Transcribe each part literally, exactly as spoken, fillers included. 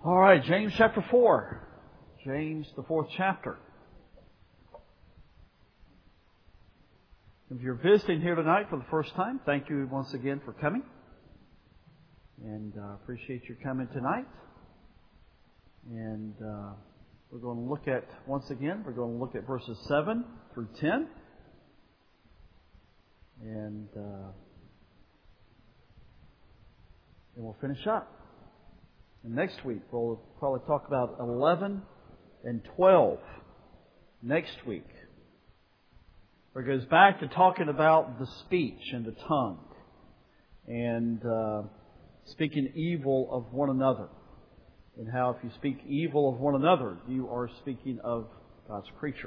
All right, James chapter four. James, the fourth chapter. If you're visiting here tonight for the first time, thank you once again for coming. And uh, appreciate your coming tonight. And uh, we're going to look at, once again, we're going to look at verses seven through ten. And, uh, and we'll finish up. And next week, we'll probably talk about eleven and twelve next week. Where it goes back to talking about the speech and the tongue. And uh, speaking evil of one another. And how if you speak evil of one another, you are speaking of God's creature.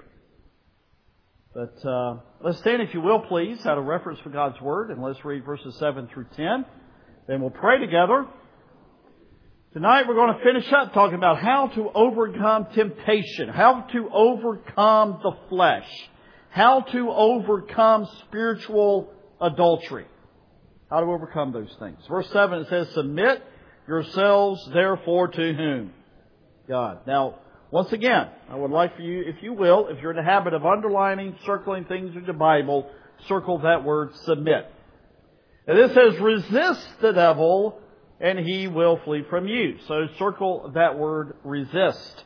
But uh, let's stand, if you will, please, out of reference for God's Word. And let's read verses seven through ten. Then we'll pray together. Tonight we're going to finish up talking about how to overcome temptation, how to overcome the flesh, how to overcome spiritual adultery, how to overcome those things. Verse seven, it says, "Submit yourselves therefore to whom? God." Now, once again, I would like for you, if you will, if you're in the habit of underlining, circling things in the Bible, circle that word submit. And this says, "Resist the devil, and he will flee from you." So circle that word resist.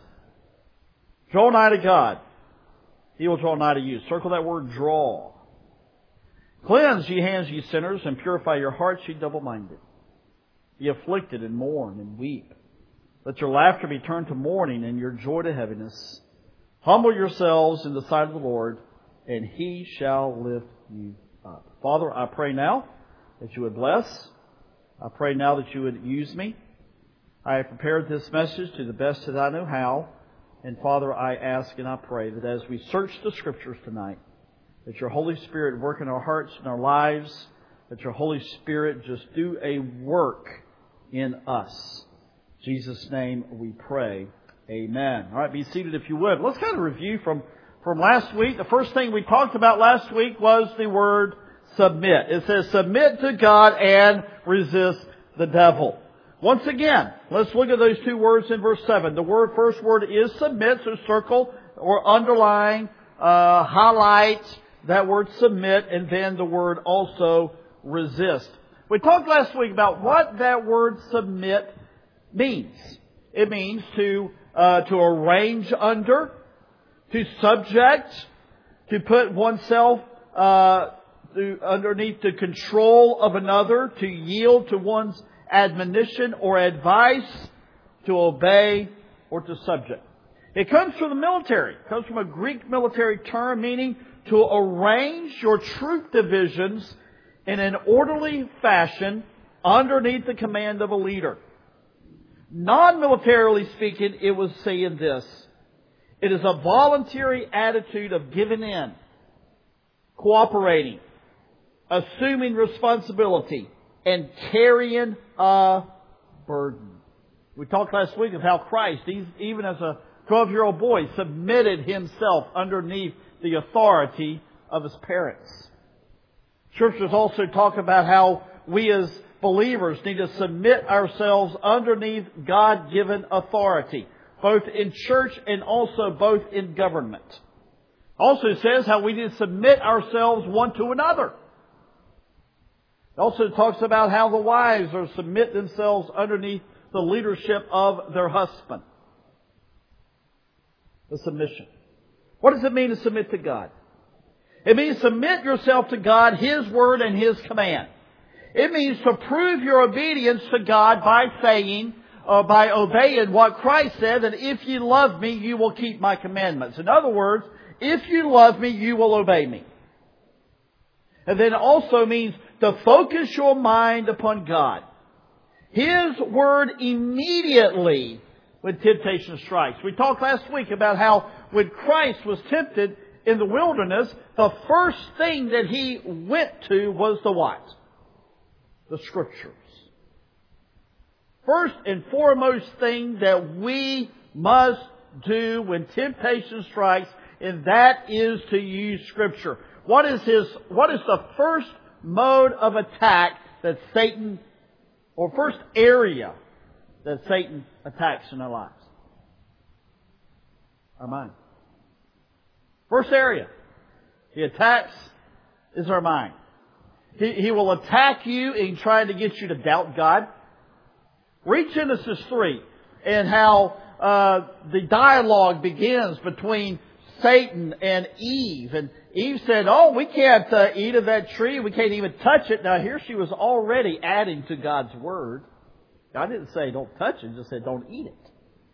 "Draw nigh to God, he will draw nigh to you." Circle that word draw. "Cleanse ye hands, ye sinners, and purify your hearts, ye double-minded. Be afflicted and mourn and weep. Let your laughter be turned to mourning and your joy to heaviness. Humble yourselves in the sight of the Lord, and he shall lift you up." Father, I pray now that you would bless. I pray now that you would use me. I have prepared this message to the best that I know how. And Father, I ask and I pray that as we search the Scriptures tonight, that your Holy Spirit work in our hearts and our lives, that your Holy Spirit just do a work in us. In Jesus' name we pray. Amen. All right, be seated if you would. Let's kind of review from, from last week. The first thing we talked about last week was the word submit. It says, submit to God and resist the devil. Once again, let's look at those two words in verse seven. The word, first word is submit, so circle or underline, uh, highlight that word submit, and then the word also resist. We talked last week about what that word submit means. It means to, uh, to arrange under, to subject, to put oneself, uh, To, underneath the control of another, to yield to one's admonition or advice, to obey or to subject. It comes from the military. It comes from a Greek military term meaning to arrange your troop divisions in an orderly fashion underneath the command of a leader. Non-militarily speaking, it was saying this: it is a voluntary attitude of giving in, cooperating, assuming responsibility, and carrying a burden. We talked last week of how Christ, even as a twelve-year-old boy, submitted himself underneath the authority of his parents. Scriptures also talk about how we as believers need to submit ourselves underneath God-given authority, both in church and also both in government. Also says how we need to submit ourselves one to another. It also talks about how the wives are to submit themselves underneath the leadership of their husband. The submission. What does it mean to submit to God? It means submit yourself to God, His Word and His command. It means to prove your obedience to God by saying, or by obeying what Christ said, that if you love me, you will keep my commandments. In other words, if you love me, you will obey me. And then it also means to focus your mind upon God. His Word immediately when temptation strikes. We talked last week about how when Christ was tempted in the wilderness, the first thing that He went to was the what? The Scriptures. First and foremost thing that we must do when temptation strikes, and that is to use Scripture. What is his, what is the first mode of attack that Satan, or first area that Satan attacks in our lives? Our mind. First area he attacks is our mind. He, he will attack you in trying to get you to doubt God. Read Genesis three and how uh, the dialogue begins between Satan and Eve. And Eve said, oh, we can't uh, eat of that tree. We can't even touch it. Now here she was already adding to God's Word. God didn't say don't touch it. He just said don't eat it.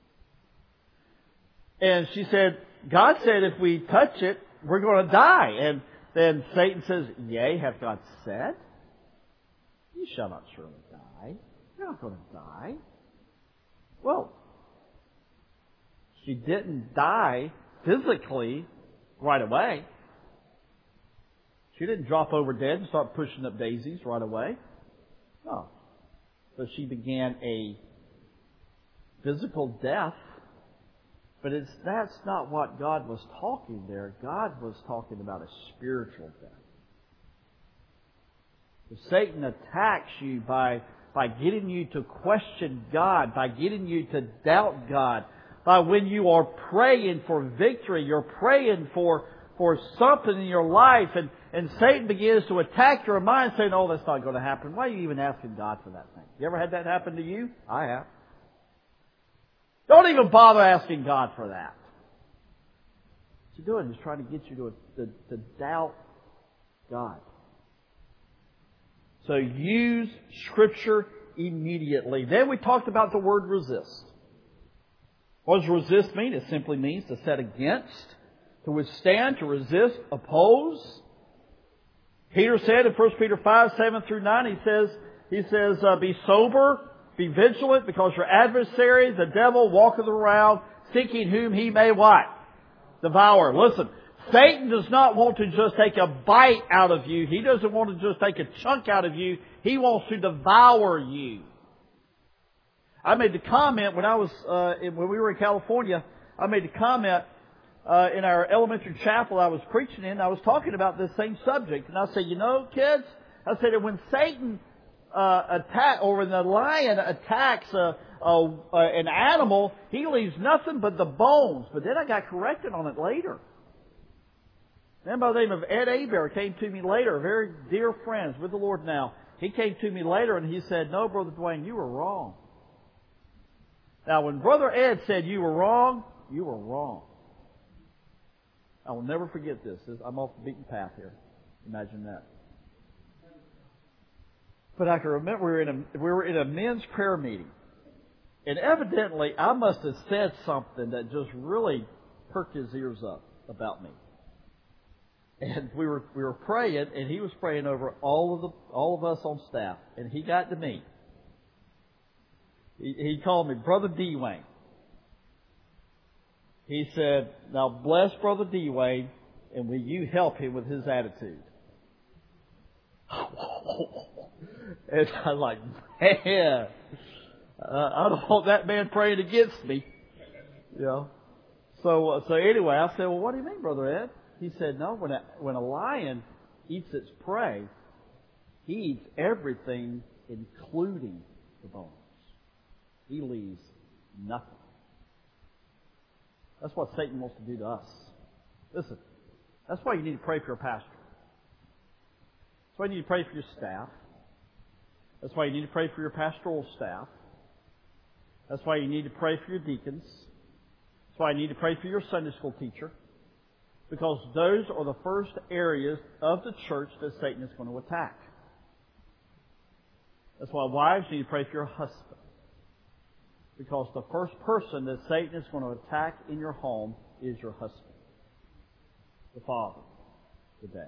And she said, God said if we touch it, we're going to die. And then Satan says, yea, hath God said? You shall not surely die. You're not going to die. Well, she didn't die physically right away. She didn't drop over dead and start pushing up daisies right away. No. But she began a physical death. But it's, that's not what God was talking there. God was talking about a spiritual death. So Satan attacks you by, by getting you to question God, by getting you to doubt God, by when you are praying for victory, you're praying for, for something in your life, and, and Satan begins to attack your mind saying, oh, that's not going to happen. Why are you even asking God for that thing? You ever had that happen to you? I have. Don't even bother asking God for that. What you're doing is trying to get you to, to, to doubt God. So use Scripture immediately. Then we talked about the word resist. What does resist mean? It simply means to set against, to withstand, to resist, oppose. Peter said in First Peter five, seven through nine, he says, he says, uh, be sober, be vigilant, because your adversary, the devil, walketh around, seeking whom he may what? Devour. Listen, Satan does not want to just take a bite out of you. He doesn't want to just take a chunk out of you. He wants to devour you. I made the comment when I was, uh, when we were in California, I made the comment uh, in our elementary chapel I was preaching in. I was talking about this same subject. And I said, you know, kids, I said that when Satan Uh, attack, or when the lion attacks a, a, a, an animal, he leaves nothing but the bones. But then I got corrected on it later. A man by the name of Ed Aber came to me later, a very dear friend with the Lord now. He came to me later and he said, no, Brother Dwayne, you were wrong. Now, when Brother Ed said you were wrong, you were wrong. I will never forget this. I'm off the beaten path here. Imagine that. But I can remember we were in a, we were in a men's prayer meeting. And evidently I must have said something that just really perked his ears up about me. And we were, we were praying, and he was praying over all of the, all of us on staff. And he got to me. He, he called me Brother D. Wayne. He said, now bless Brother D. Wayne, and will you help him with his attitude? And I'm like, man, uh, I don't want that man praying against me. You know. So, uh, so anyway, I said, well, what do you mean, Brother Ed? He said, no, when a, when a lion eats its prey, he eats everything, including the bones. He leaves nothing. That's what Satan wants to do to us. Listen, that's why you need to pray for your pastor. That's why you need to pray for your staff. That's why you need to pray for your pastoral staff. That's why you need to pray for your deacons. That's why you need to pray for your Sunday school teacher. Because those are the first areas of the church that Satan is going to attack. That's why wives need to pray for your husband. Because the first person that Satan is going to attack in your home is your husband. The father. The dad.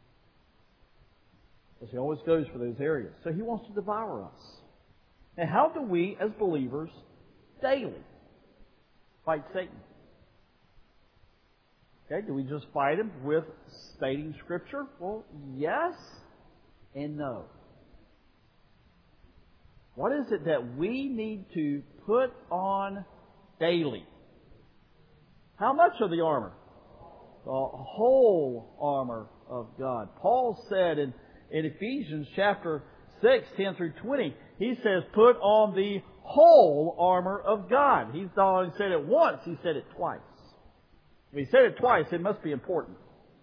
Because he always goes for those areas. So he wants to devour us. Now, how do we, as believers, daily fight Satan? Okay, do we just fight him with stating Scripture? Well, yes and no. What is it that we need to put on daily? How much of the armor? The whole armor of God. Paul said in In Ephesians chapter six, ten through twenty, he says, put on the whole armor of God. He's not only said it once, He said it twice. If He said it twice, it must be important.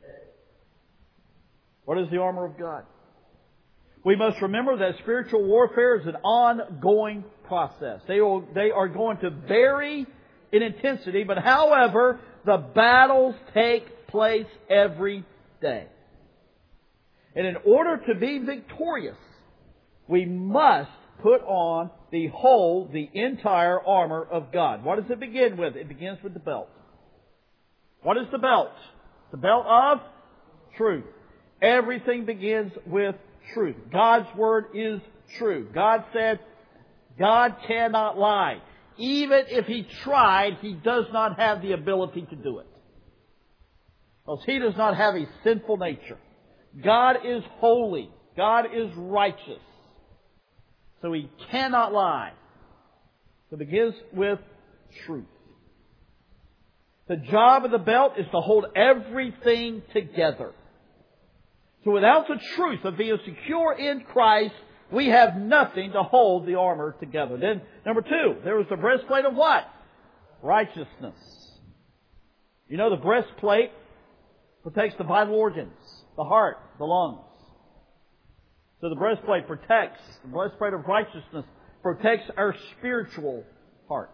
What is the armor of God? We must remember that spiritual warfare is an ongoing process. They will, they are going to vary in intensity, but however, the battles take place every day. And in order to be victorious, we must put on the whole, the entire armor of God. What does it begin with? It begins with the belt. What is the belt? The belt of truth. Everything begins with truth. God's Word is true. God said, God cannot lie. Even if He tried, He does not have the ability to do it. Because He does not have a sinful nature. God is holy. God is righteous. So He cannot lie. So it begins with truth. The job of the belt is to hold everything together. So without the truth of being secure in Christ, we have nothing to hold the armor together. Then, number two, there was the breastplate of what? Righteousness. You know, the breastplate protects the vital organs, the heart, the lungs. So the breastplate protects, the breastplate of righteousness protects our spiritual heart.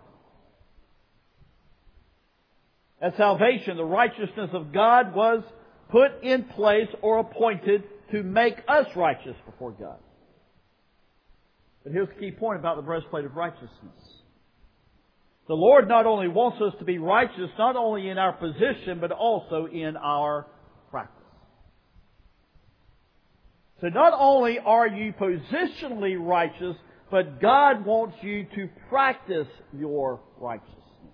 At salvation, the righteousness of God was put in place or appointed to make us righteous before God. But here's the key point about the breastplate of righteousness. The Lord not only wants us to be righteous, not only in our position, but also in our practice. So not only are you positionally righteous, but God wants you to practice your righteousness.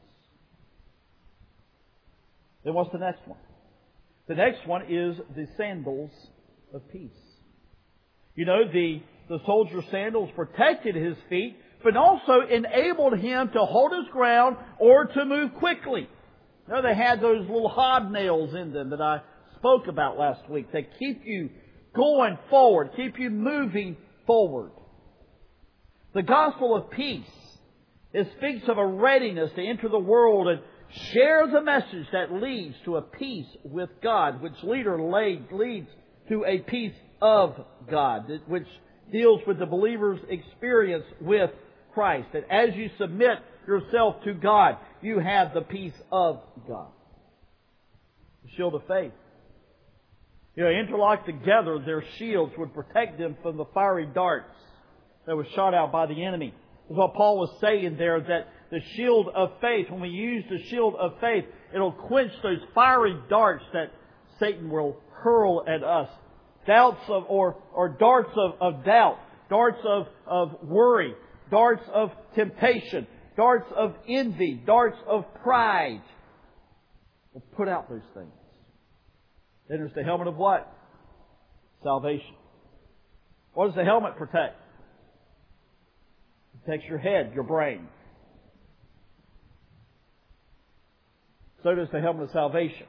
Then what's the next one? The next one is the sandals of peace. You know, the, the soldier's sandals protected his feet, but also enabled him to hold his ground or to move quickly. You know, they had those little hobnails in them that I spoke about last week. They keep you going forward, keep you moving forward. The gospel of peace, it speaks of a readiness to enter the world and share the message that leads to a peace with God, which later leads to a peace of God, which deals with the believer's experience with Christ. That as you submit yourself to God, you have the peace of God. The shield of faith. You know, interlocked together, their shields would protect them from the fiery darts that were shot out by the enemy. That's what Paul was saying there, that the shield of faith, when we use the shield of faith, it'll quench those fiery darts that Satan will hurl at us. Doubts of, or, or darts of, of doubt, darts of, of worry, darts of temptation, darts of envy, darts of pride. We'll put out those things. Then there's the helmet of what? Salvation. What does the helmet protect? It protects your head, your brain. So does the helmet of salvation.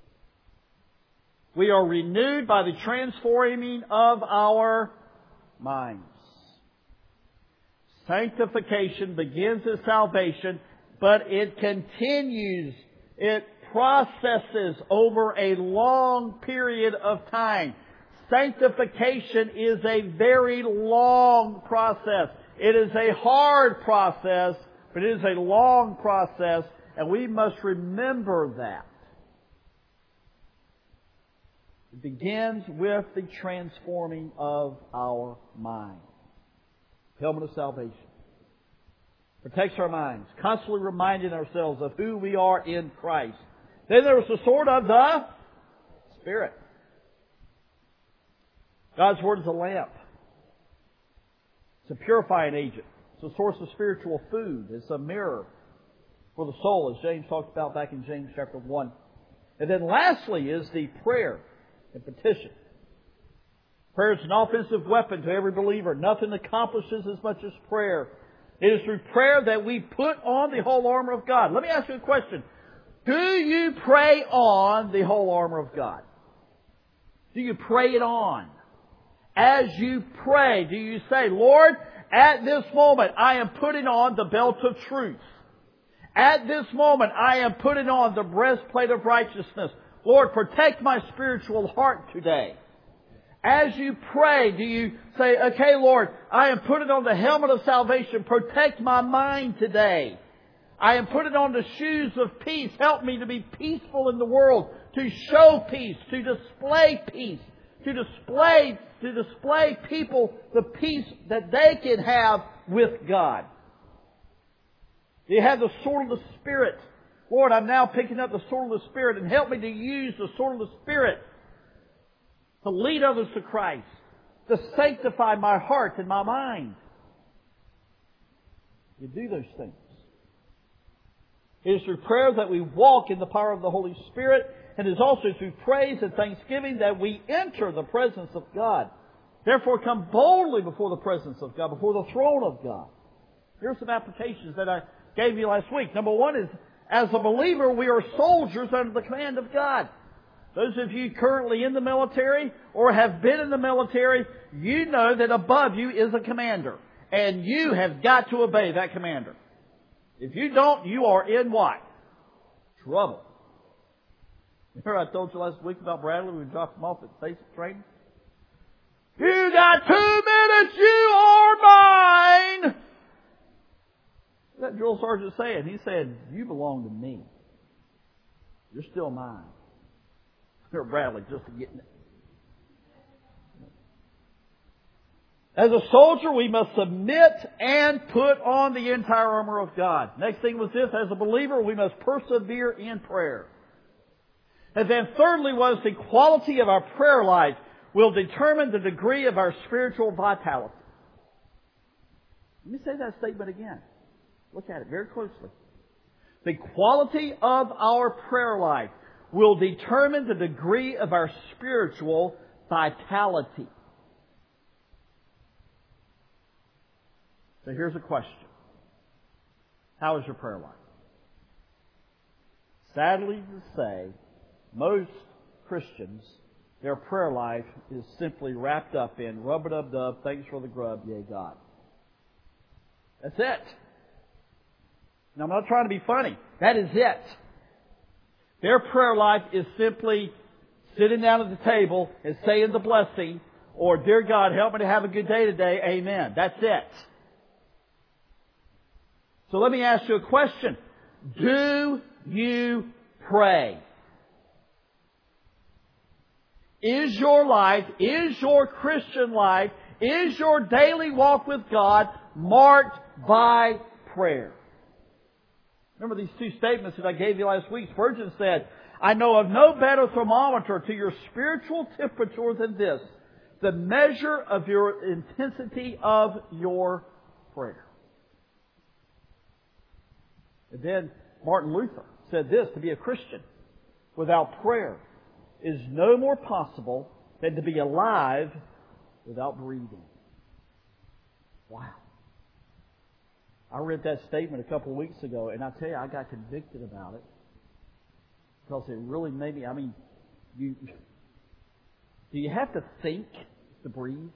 We are renewed by the transforming of our minds. Sanctification begins at salvation, but it continues. It processes over a long period of time. Sanctification is a very long process. It is a hard process, but it is a long process, and we must remember that. It begins with the transforming of our mind. Helmet of salvation. Protects our minds. Constantly reminding ourselves of who we are in Christ. Then there was the sword of the Spirit. God's Word is a lamp. It's a purifying agent. It's a source of spiritual food. It's a mirror for the soul, as James talked about back in James chapter one. And then lastly is the prayer and petition. Prayer is an offensive weapon to every believer. Nothing accomplishes as much as prayer. It is through prayer that we put on the whole armor of God. Let me ask you a question. Do you pray on the whole armor of God? Do you pray it on? As you pray, do you say, Lord, at this moment I am putting on the belt of truth. At this moment I am putting on the breastplate of righteousness. Lord, protect my spiritual heart today. As you pray, do you say, okay, Lord, I am putting on the helmet of salvation. Protect my mind today. I am putting on the shoes of peace. Help me to be peaceful in the world, to show peace, to display peace, to display, to display people the peace that they can have with God. You have the sword of the Spirit. Lord, I'm now picking up the sword of the Spirit, and help me to use the sword of the Spirit to lead others to Christ, to sanctify my heart and my mind. You do those things. It is through prayer that we walk in the power of the Holy Spirit, and it is also through praise and thanksgiving that we enter the presence of God. Therefore, come boldly before the presence of God, before the throne of God. Here are some applications that I gave you last week. Number one is, as a believer, we are soldiers under the command of God. Those of you currently in the military or have been in the military, you know that above you is a commander. And you have got to obey that commander. If you don't, you are in what? Trouble. Remember I told you last week about Bradley when we dropped him off at basic training? You got two minutes, you are mine! What that drill sergeant saying? He said, you belong to me. You're still mine. Or Bradley, just to get it. As a soldier, we must submit and put on the entire armor of God. Next thing was this: as a believer, we must persevere in prayer. And then thirdly was the quality of our prayer life will determine the degree of our spiritual vitality. Let me say that statement again. Look at it very closely. The quality of our prayer life will determine the degree of our spiritual vitality. So here's a question. How is your prayer life? Sadly to say, most Christians, their prayer life is simply wrapped up in rub-a-dub-dub, thanks for the grub, yay God. That's it. Now, I'm not trying to be funny. That is it. Their prayer life is simply sitting down at the table and saying the blessing, or, dear God, help me to have a good day today, amen. That's it. So let me ask you a question. Do you pray? Is your life, is your Christian life, is your daily walk with God marked by prayer? Remember these two statements that I gave you last week. Spurgeon said, I know of no better thermometer to your spiritual temperature than this, the measure of your intensity of your prayer. And then Martin Luther said this: to be a Christian without prayer is no more possible than to be alive without breathing. Wow. I read that statement a couple of weeks ago, and I tell you, I got convicted about it. Because it really made me, I mean, you, do you have to think to breathe?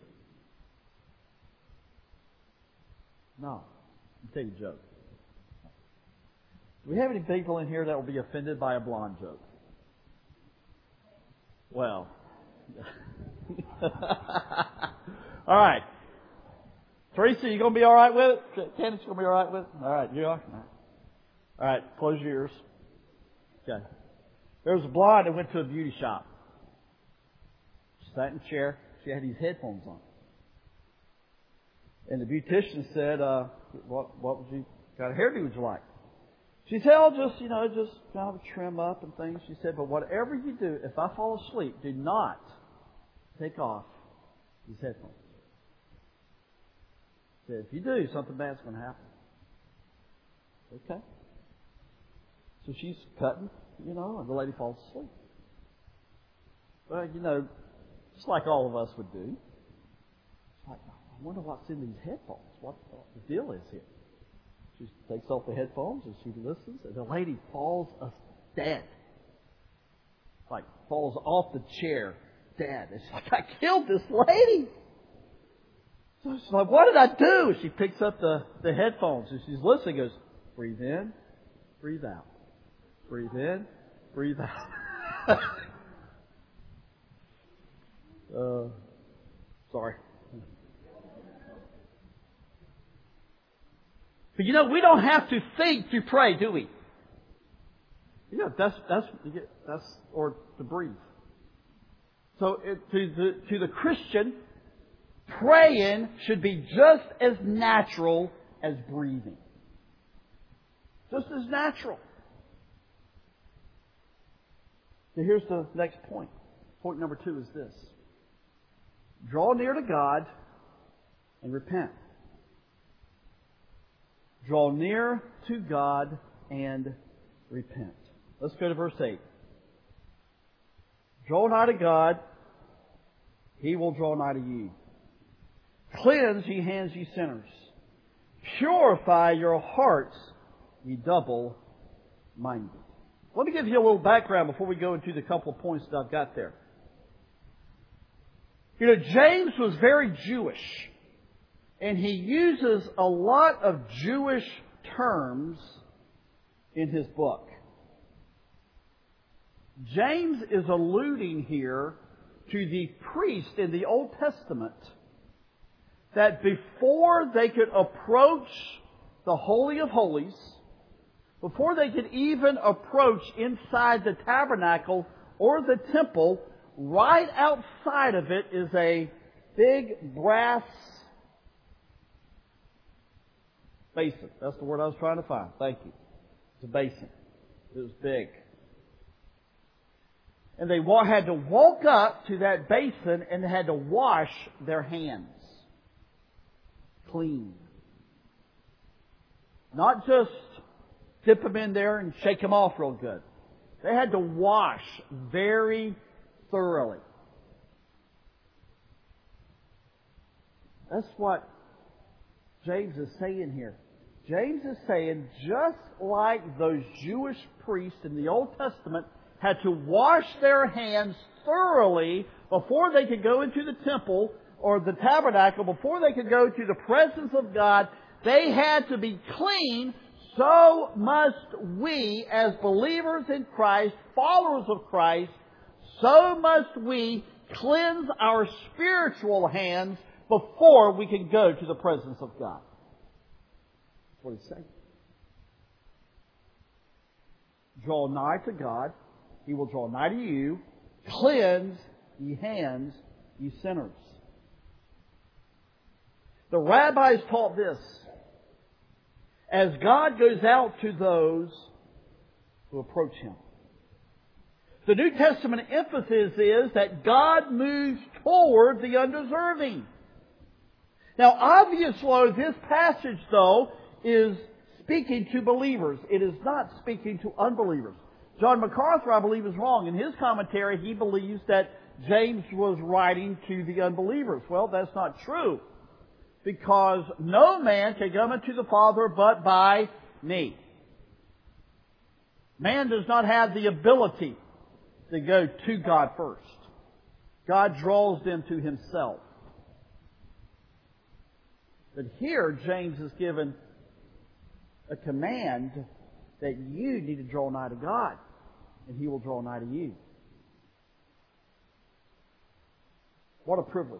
No. I'll tell you a joke. Do we have any people in here that will be offended by a blonde joke? Well. All right. Teresa, you going to be all right with it? Candace, you going to be all right with it? All right, you are? All right, close your ears. Okay. There was a blonde that went to a beauty shop. She sat in a chair. She had these headphones on. And the beautician said, uh, what, what would you, what kind of hairdo would you like? She said, oh, just, you know, just kind of trim up and things. She said, but whatever you do, if I fall asleep, do not take off these headphones. She said, if you do, something bad's going to happen. Okay. So she's cutting, you know, and the lady falls asleep. Well, you know, just like all of us would do. It's like, I wonder what's in these headphones. What the deal is here. She takes off the headphones and she listens, and the lady falls dead. Like, falls off the chair dead. It's like, I killed this lady. So she's like, what did I do? She picks up the, the headphones and she's listening. Goes, breathe in, breathe out. Breathe in, breathe out. uh, sorry. But you know, we don't have to think to pray, do we? You know, that's, that's, that's, or to breathe. So it, to the, to the Christian, praying should be just as natural as breathing. Just as natural. So here's the next point. Point number two is this. Draw near to God and repent. Draw near to God and repent. Let's go to verse eight. Draw nigh to God, He will draw nigh to you. Cleanse, ye hands, ye sinners. Purify your hearts, ye double-minded. Let me give you a little background before we go into the couple of points that I've got there. You know, James was very Jewish. And he uses a lot of Jewish terms in his book. James is alluding here to the priest in the Old Testament that before they could approach the Holy of Holies, before they could even approach inside the tabernacle or the temple, right outside of it is a big brass basin. That's the word I was trying to find. Thank you. It's a basin. It was big. And they had to walk up to that basin and they had to wash their hands clean. Not just dip them in there and shake them off real good. They had to wash very thoroughly. That's what James is saying here. James is saying, just like those Jewish priests in the Old Testament had to wash their hands thoroughly before they could go into the temple or the tabernacle, before they could go to the presence of God, they had to be clean. So must we, as believers in Christ, followers of Christ, so must we cleanse our spiritual hands before we can go to the presence of God. That's what he's saying. Draw nigh to God, He will draw nigh to you. Cleanse ye hands, ye sinners. The rabbis taught this. As God goes out to those who approach Him. The New Testament emphasis is that God moves toward the undeserving. Now, obviously, this passage, though, is speaking to believers. It is not speaking to unbelievers. John MacArthur, I believe, is wrong. In his commentary, he believes that James was writing to the unbelievers. Well, that's not true. Because no man can come unto the Father but by me. Man does not have the ability to go to God first. God draws them to Himself. But here, James is given a command that you need to draw nigh to God, and He will draw nigh to you. What a privilege.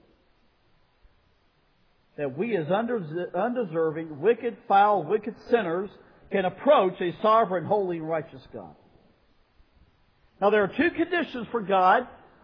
That we as undeserving, wicked, foul, wicked sinners can approach a sovereign, holy, and righteous God. Now there are two conditions for God,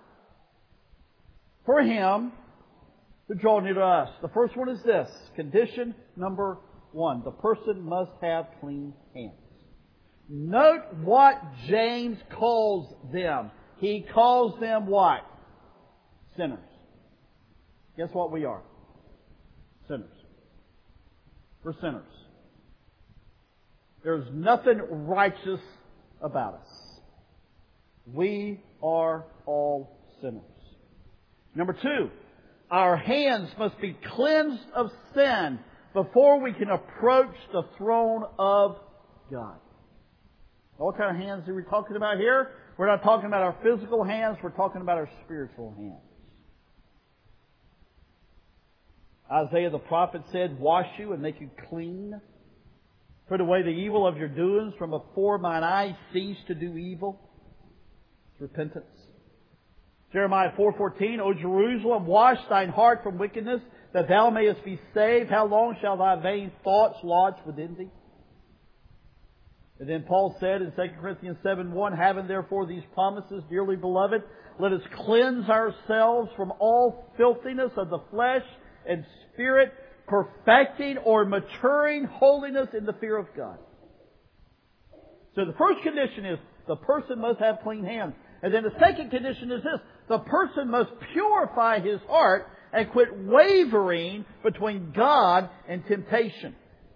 for Him to draw near to us. The first one is this. Condition number one. The person must have clean hands. Note what James calls them. He calls them what? Sinners. Guess what we are? Sinners. We're sinners. There's nothing righteous about us. We are all sinners. Number two, our hands must be cleansed of sin before we can approach the throne of God. What kind of hands are we talking about here? We're not talking about our physical hands. We're talking about our spiritual hands. Isaiah the prophet said, wash you and make you clean. Put away the evil of your doings. From before mine eyes cease to do evil. It's repentance. Jeremiah four fourteen, O Jerusalem, wash thine heart from wickedness, that thou mayest be saved. How long shall thy vain thoughts lodge within thee? And then Paul said in Second Corinthians seven one, having therefore these promises, dearly beloved, let us cleanse ourselves from all filthiness of the flesh and spirit, perfecting or maturing holiness in the fear of God. So the first condition is the person must have clean hands. And then the second condition is this. The person must purify his heart and quit wavering between God and temptation.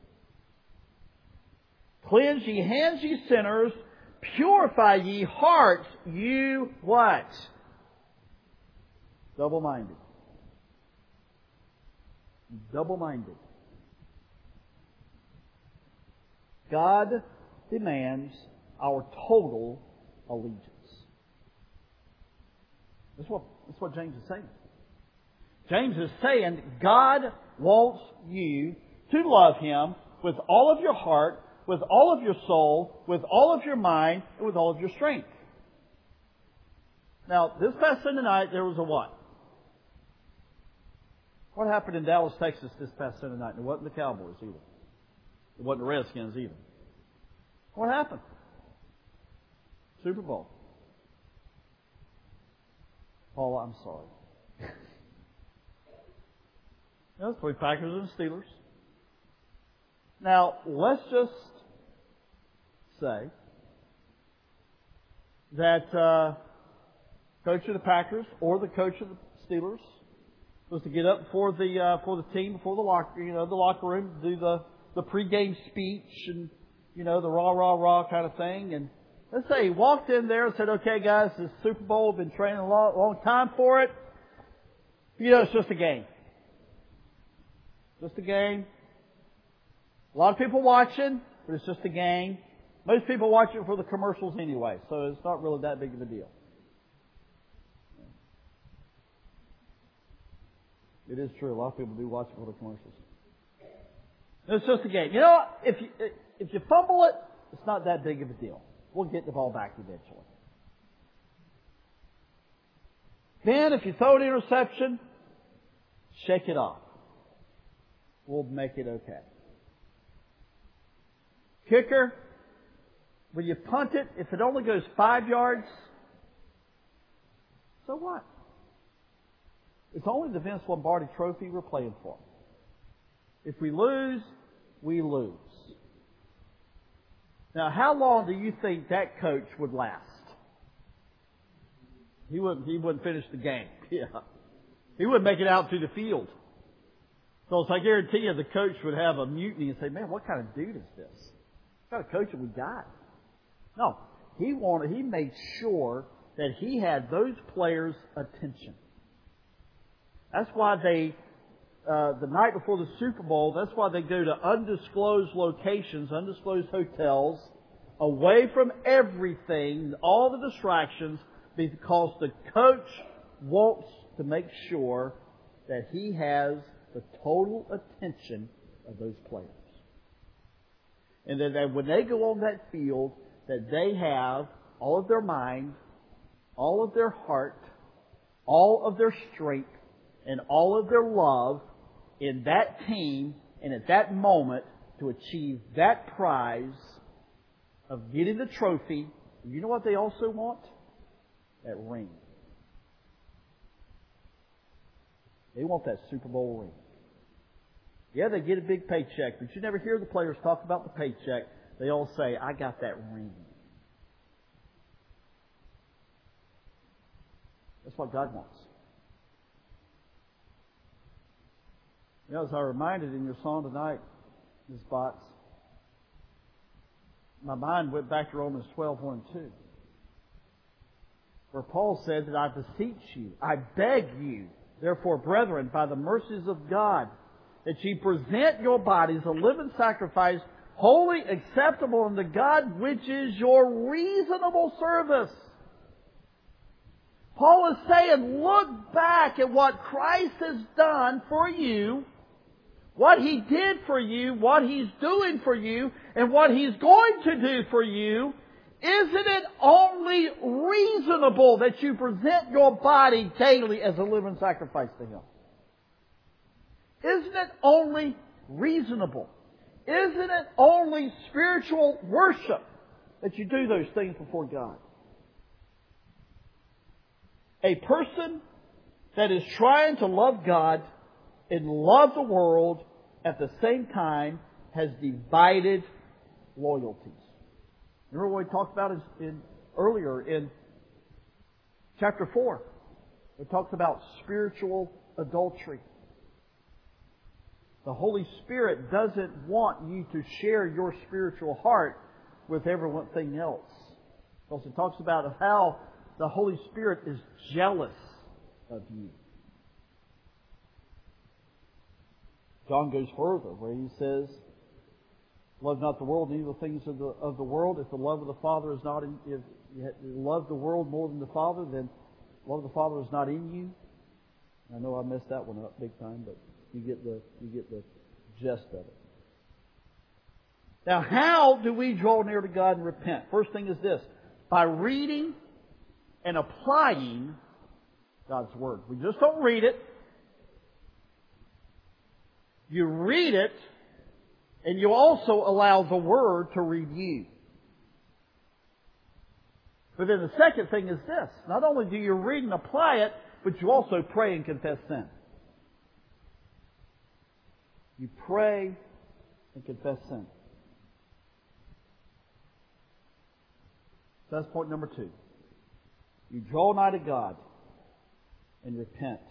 Cleanse ye hands, ye sinners. Purify ye hearts, you what? Double-minded. Double-minded. God demands our total allegiance. That's what, that's what James is saying. James is saying God wants you to love Him with all of your heart, with all of your soul, with all of your mind, and with all of your strength. Now, this past Sunday night, there was a what? What happened in Dallas, Texas this past Sunday night? It wasn't the Cowboys either. It wasn't the Redskins either. What happened? Super Bowl. Paul, I'm sorry. That's the Packers and Steelers. Now, let's just say that uh, coach of the Packers or the coach of the Steelers was to get up before the uh, for the team, before the locker, you know, the locker room, do the the pregame speech and you know the rah rah rah kind of thing. And let's say he walked in there and said, "Okay, guys, this Super Bowl, been training a long, long time for it. You know, it's just a game, just a game. A lot of people watching, but it's just a game. Most people watch it for the commercials anyway, so it's not really that big of a deal." It is true. A lot of people do watch it for the commercials. It's just a game. You know, if you, if you fumble it, it's not that big of a deal. We'll get the ball back eventually. Then, if you throw an interception, shake it off. We'll make it okay. Kicker, when you punt it, if it only goes five yards, so what? It's only the Vince Lombardi Trophy we're playing for. If we lose, we lose. Now, how long do you think that coach would last? He wouldn't, he wouldn't finish the game. Yeah. He wouldn't make it out to the field. So I guarantee you the coach would have a mutiny and say, man, what kind of dude is this? What kind of coach have we got? No. He wanted, he made sure that he had those players' attention. That's why they, uh, the night before the Super Bowl, that's why they go to undisclosed locations, undisclosed hotels, away from everything, all the distractions, because the coach wants to make sure that he has the total attention of those players. And that, that when they go on that field, that they have all of their mind, all of their heart, all of their strength, and all of their love in that team and at that moment to achieve that prize of getting the trophy. You know what they also want? That ring. They want that Super Bowl ring. Yeah, they get a big paycheck, but you never hear the players talk about the paycheck. They all say, I got that ring. That's what God wants. You know, as I reminded in your song tonight, Miz Botts, my mind went back to Romans twelve, one and two, where Paul said that I beseech you, I beg you, therefore, brethren, by the mercies of God, that ye present your bodies a living sacrifice, holy, acceptable unto God, which is your reasonable service. Paul is saying, look back at what Christ has done for you what He did for you, what He's doing for you, and what He's going to do for you, isn't it only reasonable that you present your body daily as a living sacrifice to Him? Isn't it only reasonable? Isn't it only spiritual worship that you do those things before God? A person that is trying to love God and love the world at the same time has divided loyalties. Remember what we talked about in, in, earlier in chapter four? We talked about spiritual adultery. The Holy Spirit doesn't want you to share your spiritual heart with everything else. Because it talks about how the Holy Spirit is jealous of you. John goes further where he says, love not the world, neither the things of the, of the world. If the love of the Father is not in, if you love the world more than the Father, then the love of the Father is not in you. I know I messed that one up big time, but you get the, you get the gist of it. Now, how do we draw near to God and repent? First thing is this: by reading and applying God's Word. We just don't read it. You read it, and you also allow the Word to read you. But then the second thing is this: not only do you read and apply it, but you also pray and confess sin. You pray and confess sin. So that's point number two. You draw nigh to God and repent.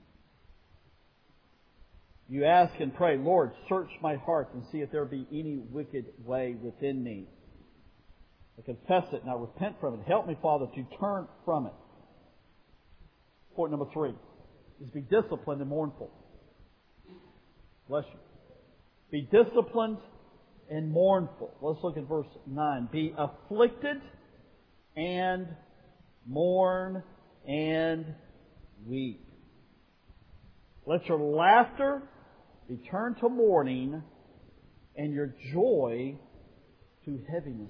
You ask and pray, Lord, search my heart and see if there be any wicked way within me. I confess it and I repent from it. Help me, Father, to turn from it. Point number three is be disciplined and mournful. Bless you. Be disciplined and mournful. Let's look at verse nine. Be afflicted and mourn and weep. Let your laughter be turned to mourning and your joy to heaviness.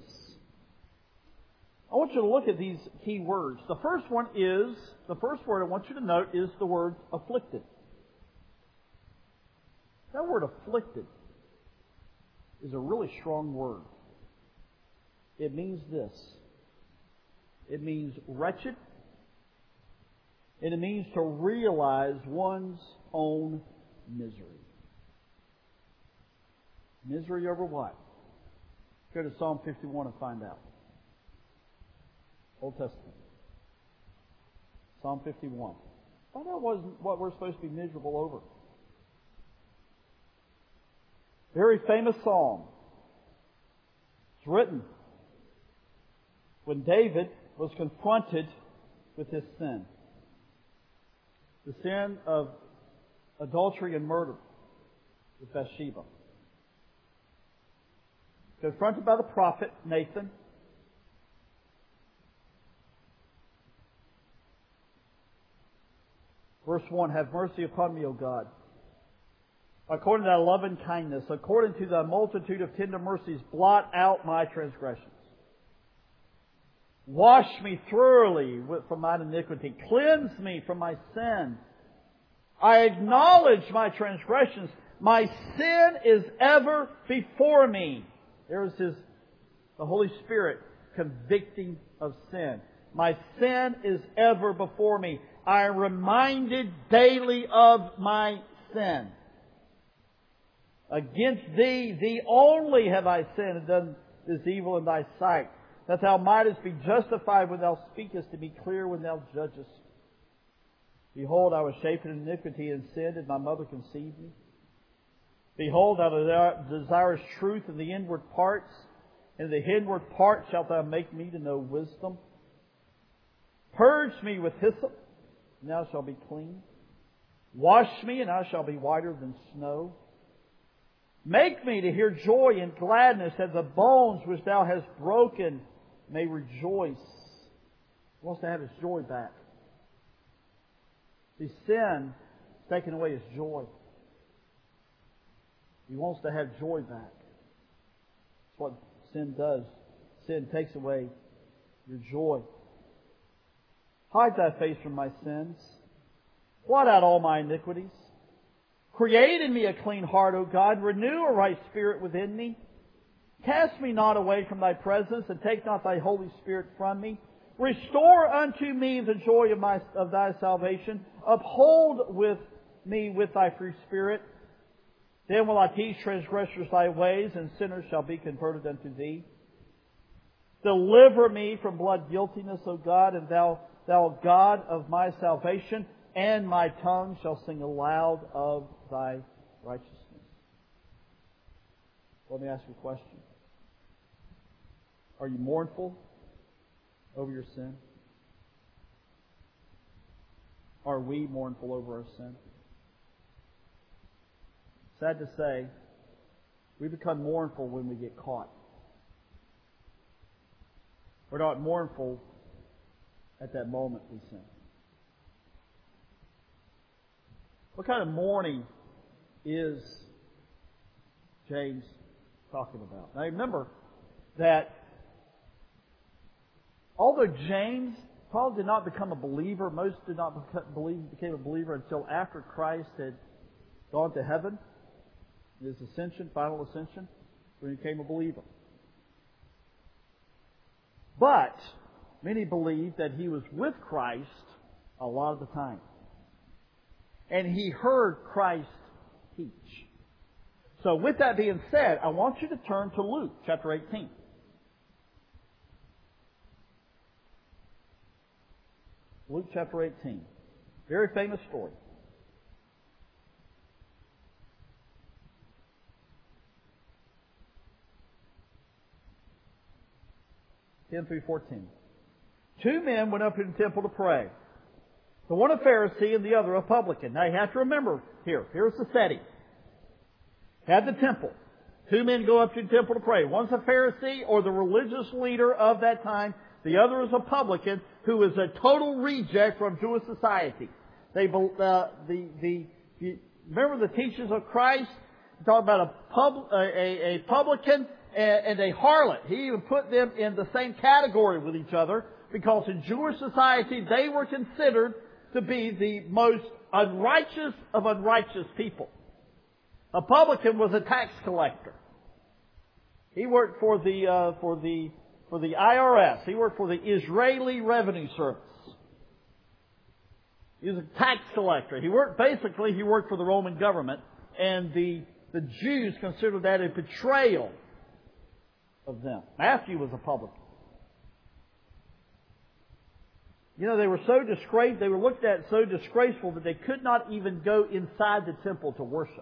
I want you to look at these key words. The first one is, the first word I want you to note is the word afflicted. That word afflicted is a really strong word. It means this. It means wretched. And it means to realize one's own misery. Misery over what? Go to Psalm fifty-one and find out. Old Testament. Psalm fifty-one. Find out what, what we're supposed to be miserable over. Very famous psalm. It's written when David was confronted with his sin. The sin of adultery and murder with Bathsheba. Confronted by the prophet Nathan. Verse one, have mercy upon me, O God. According to thy loving kindness, according to thy multitude of tender mercies, blot out my transgressions. Wash me thoroughly from mine iniquity. Cleanse me from my sin. I acknowledge my transgressions. My sin is ever before me. There is his, the Holy Spirit convicting of sin. My sin is ever before me. I am reminded daily of my sin. Against thee, thee only have I sinned and done this evil in thy sight, that thou mightest be justified when thou speakest, to be clear when thou judgest. Behold, I was shapen in iniquity, and sin did my mother conceive me. Behold, thou desirest truth in the inward parts, and in the inward parts shalt thou make me to know wisdom. Purge me with hyssop, and thou shalt be clean. Wash me, and I shall be whiter than snow. Make me to hear joy and gladness, that the bones which thou hast broken may rejoice. He wants to have his joy back. See, sin has taken away his joy. He wants to have joy back. That's what sin does. Sin takes away your joy. Hide Thy face from my sins. Blot out all my iniquities. Create in me a clean heart, O God. Renew a right spirit within me. Cast me not away from Thy presence, and take not Thy Holy Spirit from me. Restore unto me the joy of, my, of Thy salvation. Uphold with me with Thy free Spirit. Then will I teach transgressors Thy ways, and sinners shall be converted unto Thee. Deliver me from blood guiltiness, O God, and Thou, Thou God of my salvation, and my tongue shall sing aloud of Thy righteousness. Let me ask you a question. Are you mournful over your sin? Are we mournful over our sin? Sad to say, we become mournful when we get caught. We're not mournful at that moment we sin. What kind of mourning is James talking about? Now remember that although James Paul did not become a believer, most did not become, believe, became a believer until after Christ had gone to heaven, his ascension, final ascension, when he became a believer. But many believe that he was with Christ a lot of the time. And he heard Christ teach. So with that being said, I want you to turn to Luke chapter eighteen. Luke chapter eighteen. Very famous story. ten through fourteen. Two men went up into the temple to pray. The one a Pharisee and the other a publican. Now you have to remember here, here's the setting. Had the temple. Two men go up to the temple to pray. One's a Pharisee or the religious leader of that time. The other is a publican who is a total reject from Jewish society. They, uh, the, the, the, remember the teachings of Christ? Talk about a, pub, a, a, a publican and a harlot. He even put them in the same category with each other because in Jewish society they were considered to be the most unrighteous of unrighteous people. A publican was a tax collector. He worked for the uh, for the for the I R S. He worked for the Israeli Revenue Service. He was a tax collector. He worked basically he worked for the Roman government, and the the Jews considered that a betrayal of them. Matthew was a publican. You know, they were so disgraced, they were looked at so disgraceful that they could not even go inside the temple to worship.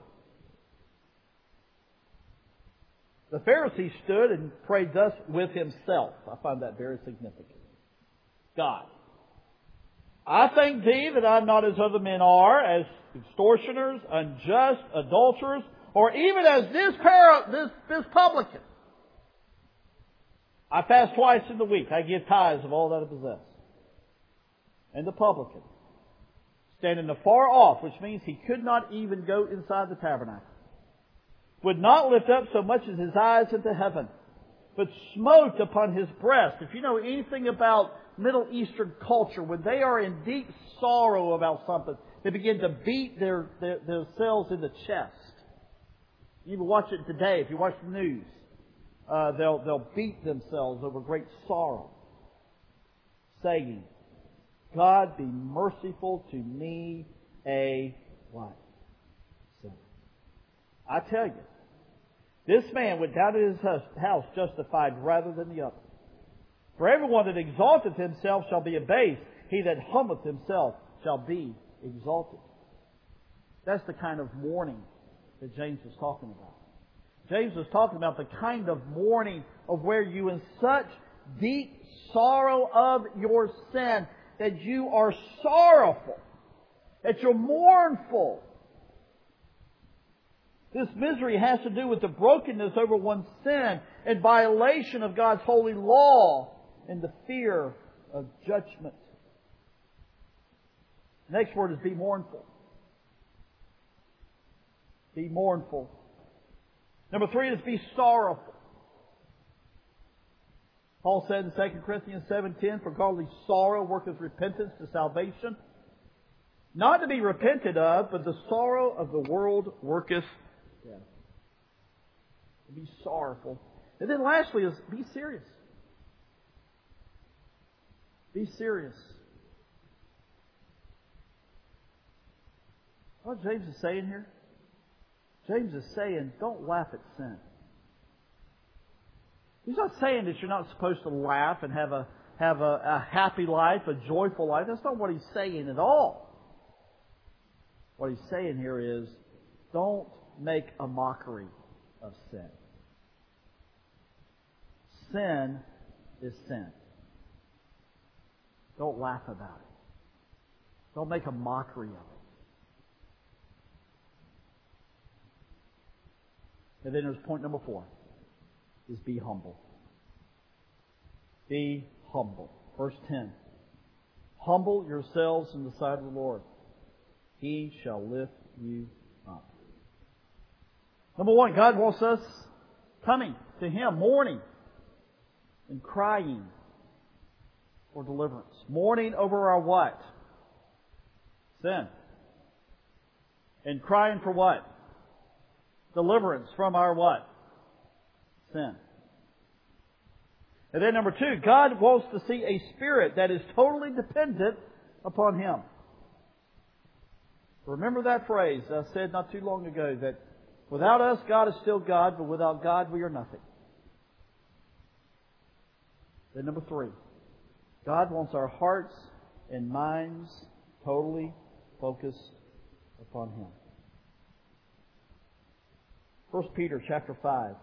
The Pharisee stood and prayed thus with himself. I find that very significant. God, I thank Thee that I'm not as other men are, as extortioners, unjust, adulterers, or even as this, para, this, this publican. I fast twice in the week. I give tithes of all that I possess. And the publican, standing afar off, which means he could not even go inside the tabernacle, would not lift up so much as his eyes into heaven, but smote upon his breast. If you know anything about Middle Eastern culture, when they are in deep sorrow about something, they begin to beat their, their themselves in the chest. You even watch it today. If you watch the news, uh, they'll they'll beat themselves over great sorrow, saying, God be merciful to me, a what? Sinner. I tell you, this man went down to his house justified rather than the other. For everyone that exalteth himself shall be abased. He that humbleth himself shall be exalted. That's the kind of mourning that James was talking about. James was talking about the kind of mourning of where you in such deep sorrow of your sin that you are sorrowful, that you're mournful. This misery has to do with the brokenness over one's sin and violation of God's holy law and the fear of judgment. The next word is be mournful. Be mournful. Number three is be sorrowful. Paul said in Second Corinthians seven ten, for godly sorrow worketh repentance to salvation. Not to be repented of, but the sorrow of the world worketh death. Be sorrowful. And then lastly is be serious. Be serious. What James is saying here? James is saying, don't laugh at sin. He's not saying that you're not supposed to laugh and have a have a, a happy life, a joyful life. That's not what he's saying at all. What he's saying here is, don't make a mockery of sin. Sin is sin. Don't laugh about it. Don't make a mockery of it. And then there's point number four, is be humble. Be humble. Verse ten. Humble yourselves in the sight of the Lord. He shall lift you up. Number one, God wants us coming to Him, mourning and crying for deliverance. Mourning over our what? Sin. And crying for what? Deliverance from our what? Sin. And then number two, God wants to see a spirit that is totally dependent upon Him. Remember that phrase I said not too long ago, that without us, God is still God, but without God, we are nothing. Then number three, God wants our hearts and minds totally focused upon Him. First Peter chapter five,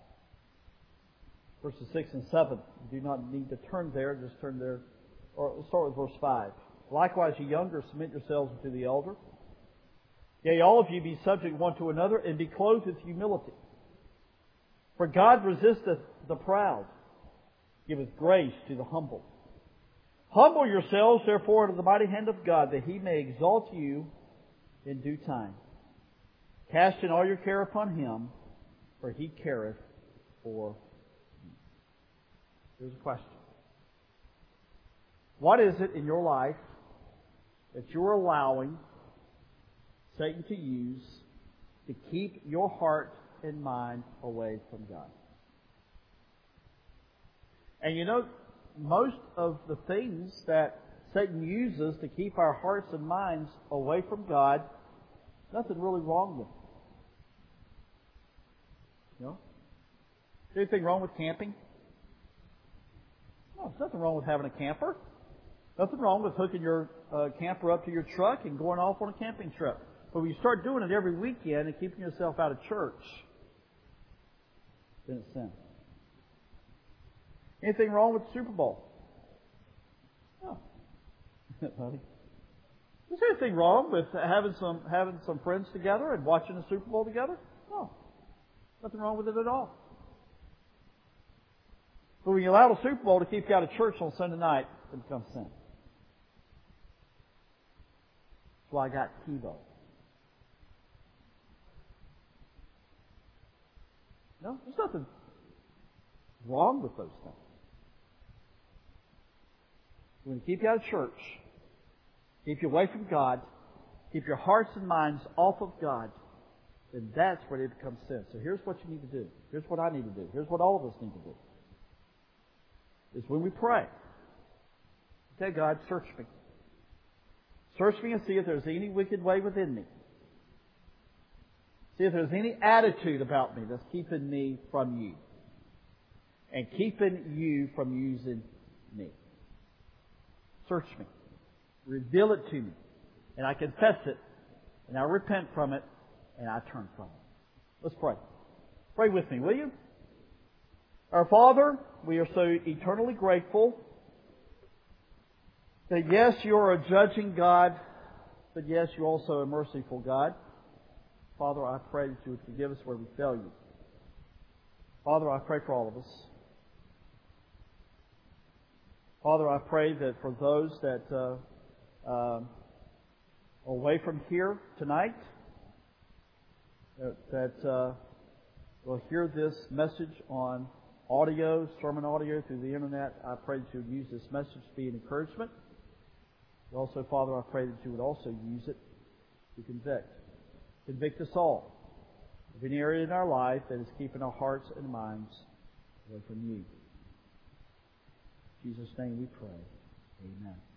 verses six and seven. You do not need to turn there, just turn there, or let's start with verse five. Likewise, ye younger, submit yourselves unto the elder. Yea, all of you be subject one to another, and be clothed with humility. For God resisteth the proud, giveth grace to the humble. Humble yourselves, therefore, under the mighty hand of God, that He may exalt you in due time. Casting all your care upon Him, for He careth for you. Here's a question. What is it in your life that you're allowing Satan to use to keep your heart and mind away from God? And you know, most of the things that Satan uses to keep our hearts and minds away from God, nothing really wrong with them. You know? Is there anything wrong with camping? No, there's nothing wrong with having a camper. Nothing wrong with hooking your uh, camper up to your truck and going off on a camping trip. But when you start doing it every weekend and keeping yourself out of church, then it's sin. Anything wrong with the Super Bowl? No. Buddy. Is there anything wrong with having some having some friends together and watching the Super Bowl together? No. Nothing wrong with it at all. But when you allow the Super Bowl to keep you out of church on Sunday night, it becomes sin. That's why I got TiVo. No, there's nothing wrong with those things. When you keep you out of church, keep you away from God, keep your hearts and minds off of God, then that's where it becomes sin. So here's what you need to do. Here's what I need to do. Here's what all of us need to do. Is when we pray, okay, God, search me. Search me and see if there's any wicked way within me. See if there's any attitude about me that's keeping me from you. And keeping you from using me. Search me. Reveal it to me. And I confess it. And I repent from it. And I turn from it. Let's pray. Pray with me, will you? Our Father, we are so eternally grateful that yes, you're a judging God, but yes, you're also a merciful God. Father, I pray that you would forgive us where we fail you. Father, I pray for all of us. Father, I pray that for those that uh, uh, are away from here tonight, that, that uh, will hear this message on audio, sermon audio through the internet, I pray that you would use this message to be an encouragement. Also, Father, I pray that you would also use it to convict. Convict us all of any area in our life that is keeping our hearts and minds away from you. In Jesus' name we pray. Amen.